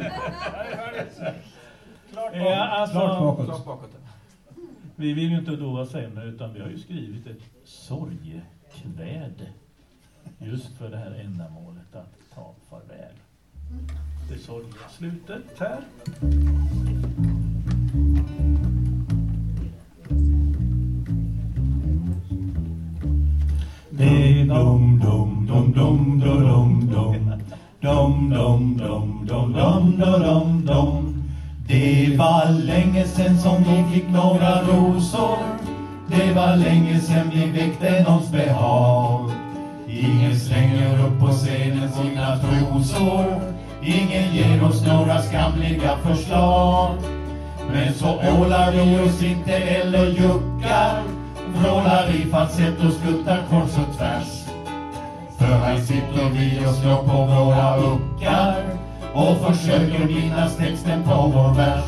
Ja, alltså, Klart bakåt. Vi vill ju inte då vara sämre utan vi har ju skrivit ett sorgekväd just för det här ändamålet att ta farväl. Det sorgliga slutet här. Det dum dum dum dum dum dum dum dum dum dum dum dum dum. Det var länge sen som vi fick några rosor. Det var länge sen vi väckte någons behag. Ingen slänger upp på scenen sina trosor. Ingen ger oss några skamliga förslag. Men så ålar vi oss inte eller juckar. Vrålar i falsett och skuttar kors och tvärs. För här sitter vi och slår på våra uckar och försöker minnas texten på vår vers.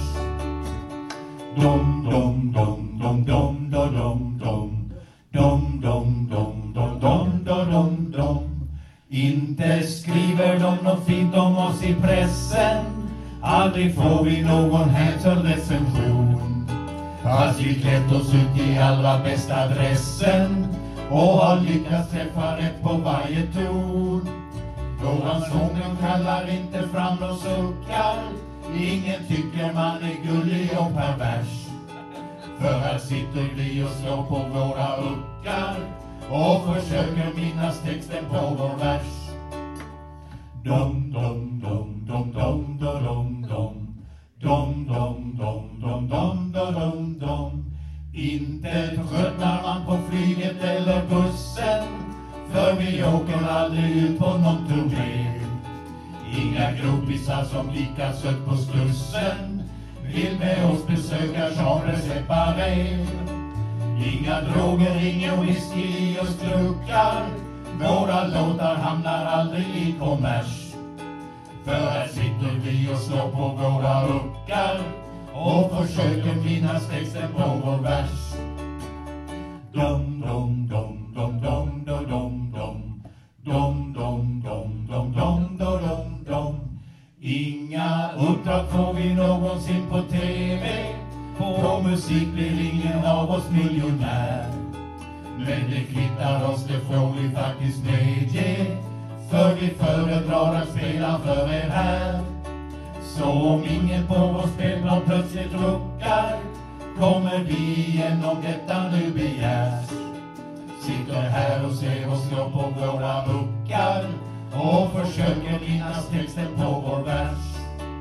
Dum dum dum dum dum dum dum dum dum dum dum dum dum dum dum. Inte skriver de något fint om oss i pressen. Aldrig får vi någon hänförd recension. Fast vi klätt oss ut i allra bästa dressen och har lyckats träffa rätt på varje ton. Våran sången kallar inte fram någon suckar. Ingen tycker man är gullig och pervers. För här sitter vi och slår på våra uckar och försöker minnas texten på vår vers. Dum dum dum dum dum dum dum dum dum dum dum dum dum dum. Inte tröttnar man på flyget eller bussen, för vi åker aldrig ut på någon turné. Inga gropisar som lika sött på Slussen vill med oss besöka genre separé. Inga droger, ingen whisky i oss kluckar. Våra låtar hamnar aldrig i kommers. För här sitter vi och slår på våra uckar och försöker minnas texten på vår vers. Dum dum dum dum dum dum dum dum dum dum dum dum dum dum dum. Inga uppdrag får vi någonsin på tv. På musik blir ingen av oss miljonär. Men det kvittar oss, det får vi faktiskt medge. För vi föredrar att spela för er här. Så om ingen på vår spelplan plötsligt ruckar, kommer vi igenom detta nu begärs. Sitter här och ser oss slå på våra uckar och försöker minnas texten på vår vers.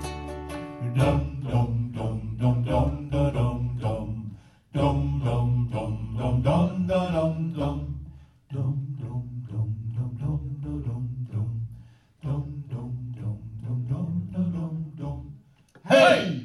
Dum dum dum dum dum dum dum dum dum dum dum dum dum dum. Dum dum dum dum dum dum dum dum dum dum dum dum dum dum. Hej!